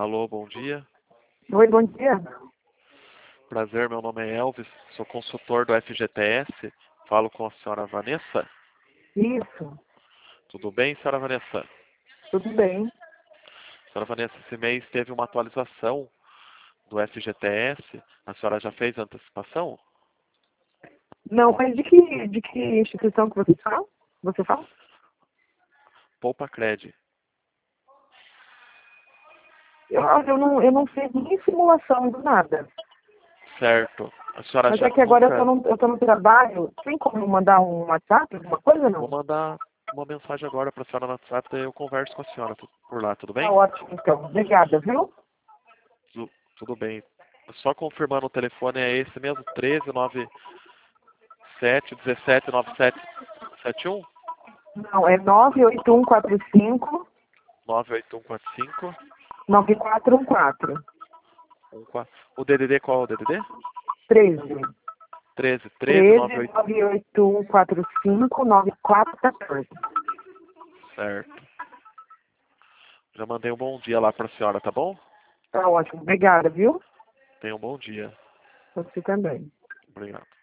Alô, bom dia. Oi, bom dia. Prazer, meu nome é Elvis, sou consultor do FGTS. Falo com a senhora Vanessa. Isso, Tudo bem, senhora Vanessa? tudo bem. Senhora Vanessa, esse mês teve uma atualização do FGTS. A senhora já fez a antecipação? Não, mas de que instituição que você fala? Você fala? Poupa Cred. Eu não fiz nem simulação do nada. Certo. A senhora Mas já é que agora nunca... eu tô no trabalho. Tem como mandar um WhatsApp, alguma coisa Vou não? mandar uma mensagem agora para a senhora no WhatsApp, daí eu converso com a senhora por lá, tudo Tá bem? ótimo, então. Obrigada, viu? Tudo bem. Só confirmando o telefone é esse mesmo, 1397179771? Não, é 98145 98145 9414. 14. O DDD qual é o DDD? 13. 13 13 13 98. 98145 9414. Certo. Já mandei um bom dia lá para a senhora, tá bom? Tá ótimo. Obrigada, viu? Tenha um bom dia. Você também. Obrigado.